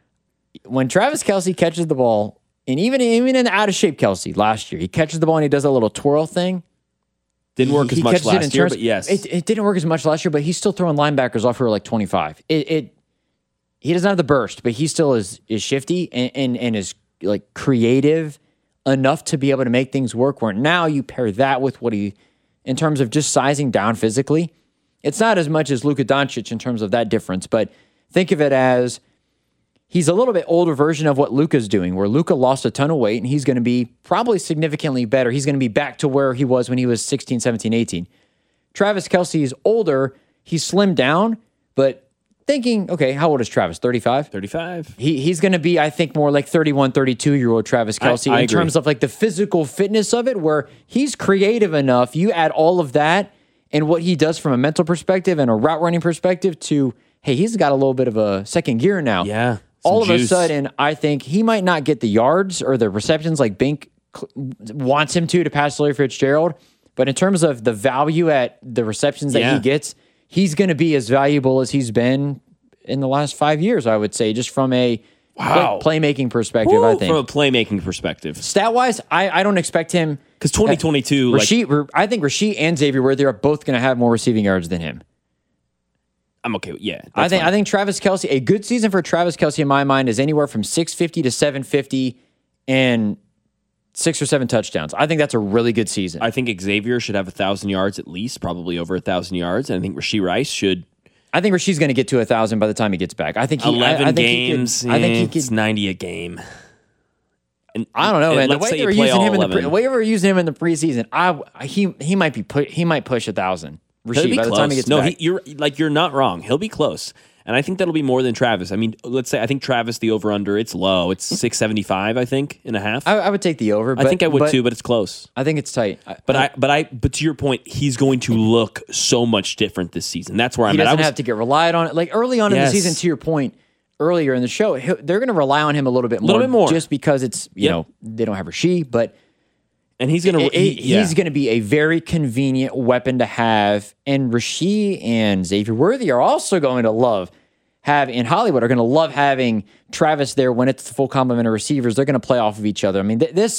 When Travis Kelce catches the ball, and even in the out of shape Kelce last year, he catches the ball and he does a little twirl thing. Didn't work as much last year, but yes, it didn't work as much last year. But he's still throwing linebackers off who are like 25. He doesn't have the burst, but he still is shifty and is like creative enough to be able to make things work. Where now you pair that with what he, in terms of just sizing down physically, it's not as much as Luka Doncic in terms of that difference, but think of it as he's a little bit older version of what Luka's doing, where Luka lost a ton of weight and he's going to be probably significantly better. He's going to be back to where he was when he was 16, 17, 18. Travis Kelce is older. He's slimmed down, but thinking, okay, how old is Travis? 35? 35. He's going to be, I think, more like 31, 32-year-old Travis Kelce I in agree. terms of like the physical fitness of it, where he's creative enough. You add all of that and what he does from a mental perspective and a route running perspective to, hey, he's got a little bit of a second gear now. Yeah. All of a sudden, I think he might not get the yards or the receptions like Bink wants him to pass Larry Fitzgerald, but in terms of the value at the receptions that he gets, he's going to be as valuable as he's been in the last 5 years, I would say, just from a playmaking perspective, I think. From a playmaking perspective. Stat-wise, I don't expect him... Because 2022... I think Rasheed and Xavier Worthy are both going to have more receiving yards than him. I'm okay with, I think Travis Kelce, a good season for Travis Kelce in my mind is anywhere from 650 to 750 and 6 or 7 touchdowns. I think that's a really good season. I think Xavier should have 1,000 yards at least, probably over 1,000 yards. And I think Rashee Rice should. I think Rasheed's going to get to 1,000 by the time he gets back. I think 11 games. I think it's 90 a game. And I don't know, man. The way they were using him in the preseason, he might push 1,000. Rasheed, by the time he gets back. You're not wrong. He'll be close. And I think that'll be more than Travis. I mean, let's say I think Travis, the over-under, it's low. It's 675, I think, and a half. I would take the over. But, I think I would too, but it's close. I think it's tight. But to your point, he's going to look so much different this season. That's where I'm at. He doesn't have to get relied on. Like early on in the season, to your point earlier in the show, they're going to rely on him a little bit more. Just because it's, they don't have Rasheed, but... And he's going to be a very convenient weapon to have. And Rasheed and Xavier Worthy are also going to in Hollywood are going to love having Travis there when it's the full complement of receivers. They're going to play off of each other. I mean,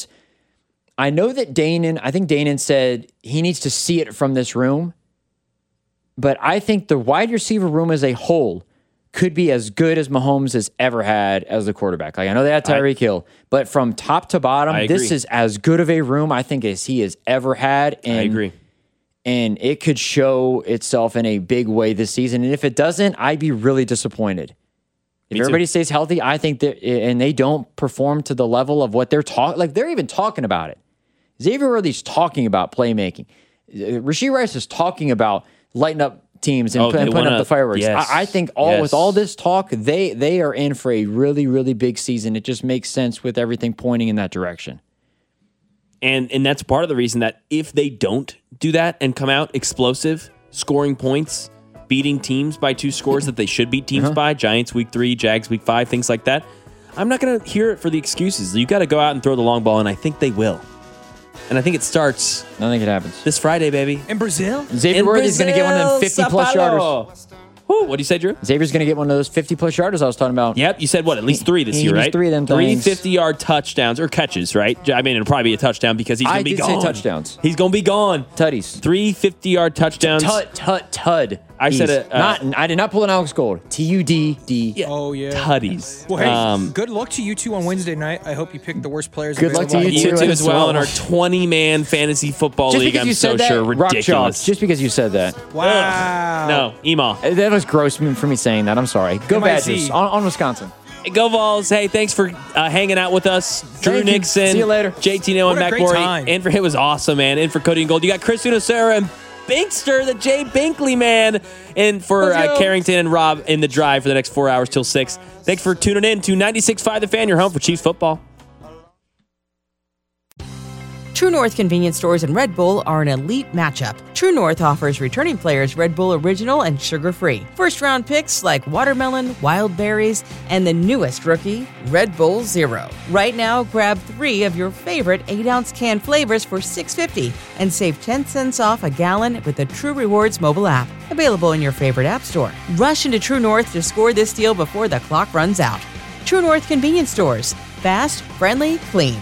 I know that Danon said he needs to see it from this room. But I think the wide receiver room as a whole could be as good as Mahomes has ever had as a quarterback. Like I know they had Tyreek Hill, but from top to bottom, this is as good of a room I think as he has ever had. And, I agree. And it could show itself in a big way this season. And if it doesn't, I'd be really disappointed. If everybody stays healthy, I think that, and they don't perform to the level of what they're talking, like they're even talking about it. Xavier Worthy's talking about playmaking. Rashee Rice is talking about lighting up teams and putting up the fireworks. Yes. I think with all this talk, they are in for a really, really big season. It just makes sense with everything pointing in that direction. And that's part of the reason that if they don't do that and come out explosive, scoring points, beating teams by 2 scores that they should beat teams by, Giants week 3, Jags week 5, things like that, I'm not going to hear it for the excuses. You got to go out and throw the long ball, and I think they will. And I think it starts. I think it happens this Friday, baby. In Brazil? Xavier Worthy's going to get one of them 50-plus yarders. What do you say, Drew? Xavier's going to get one of those 50-plus yarders I was talking about. Yep, you said what? At least 3 this year, right? 3 of them 3 things. 50-yard touchdowns or catches, right? I mean, it'll probably be a touchdown because he's going to be gone. I did say touchdowns. He's going to be gone. Tutties. 3 50-yard touchdowns. Tud. I said it. I did not pull an Alex Gold. Tudd. Yeah. Oh, yeah. Tutties. Well, hey, good luck to you two on Wednesday night. I hope you pick the worst players. Good luck to You two as well in our 20-man fantasy football league. I'm so sure. Ridiculous. Just because you said that. Wow. No, Emaw. That was gross for me saying that. I'm sorry. Go Badgers. On Wisconsin. Go Vols. Hey, thanks for hanging out with us. Drew Nixon. See you later. JT Neal and Mac Morey. And for it was awesome, man. And for Cody and Gold, you got Chris Unacera and Binkster, the Jay Binkley man. And for Carrington and Rob in the drive for the next 4 hours till 6. Thanks for tuning in to 96.5 The Fan, your home for Chiefs football. True North convenience stores and Red Bull are an elite matchup. True North offers returning players Red Bull Original and sugar-free. First-round picks like watermelon, wild berries, and the newest rookie, Red Bull Zero. Right now, grab 3 of your favorite 8-ounce can flavors for $6.50 and save 10 cents off a gallon with the True Rewards mobile app. Available in your favorite app store. Rush into True North to score this deal before the clock runs out. True North convenience stores. Fast, friendly, clean.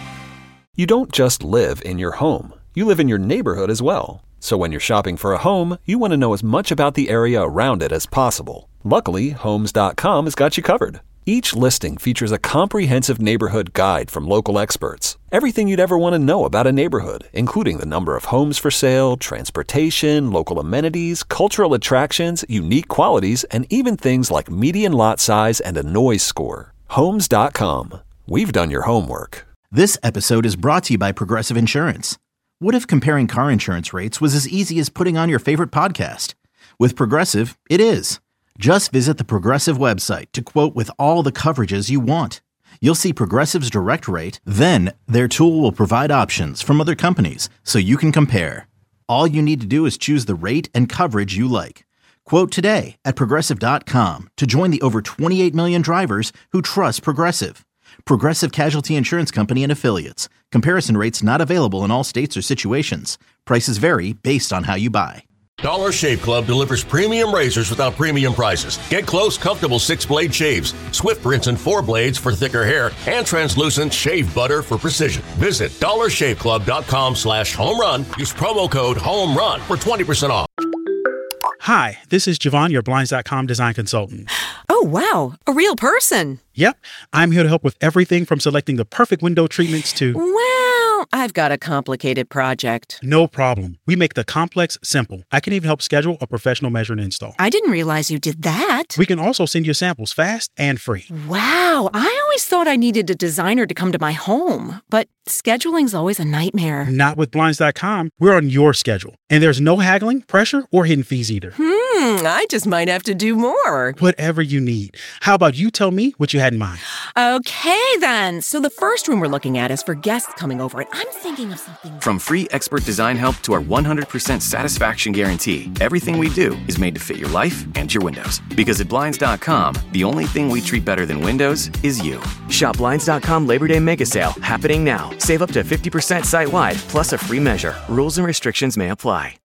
You don't just live in your home. You live in your neighborhood as well. So when you're shopping for a home, you want to know as much about the area around it as possible. Luckily, Homes.com has got you covered. Each listing features a comprehensive neighborhood guide from local experts. Everything you'd ever want to know about a neighborhood, including the number of homes for sale, transportation, local amenities, cultural attractions, unique qualities, and even things like median lot size and a noise score. Homes.com. We've done your homework. This episode is brought to you by Progressive Insurance. What if comparing car insurance rates was as easy as putting on your favorite podcast? With Progressive, it is. Just visit the Progressive website to quote with all the coverages you want. You'll see Progressive's direct rate, then their tool will provide options from other companies so you can compare. All you need to do is choose the rate and coverage you like. Quote today at Progressive.com to join the over 28 million drivers who trust Progressive. Progressive Casualty Insurance Company and Affiliates. Comparison rates not available in all states or situations. Prices vary based on how you buy. Dollar Shave Club delivers premium razors without premium prices. Get close, comfortable 6-blade shaves, Swift rinse and 4 blades for thicker hair, and translucent shave butter for precision. Visit dollarshaveclub.com/homerun. Use promo code HOMERUN for 20% off. Hi, this is Javon, your Blinds.com design consultant. Oh, wow. A real person. Yep. I'm here to help with everything from selecting the perfect window treatments to... Well, I've got a complicated project. No problem. We make the complex simple. I can even help schedule a professional measure and install. I didn't realize you did that. We can also send you samples fast and free. Wow. I always thought I needed a designer to come to my home, but scheduling's always a nightmare. Not with Blinds.com. We're on your schedule. And there's no haggling, pressure, or hidden fees either. I just might have to do more. Whatever you need. How about you tell me what you had in mind? Okay, then. So the first room we're looking at is for guests coming over, and I'm thinking of something... From free expert design help to our 100% satisfaction guarantee, everything we do is made to fit your life and your windows. Because at Blinds.com, the only thing we treat better than windows is you. Shop Blinds.com Labor Day Mega Sale, happening now. Save up to 50% site-wide, plus a free measure. Rules and restrictions may apply.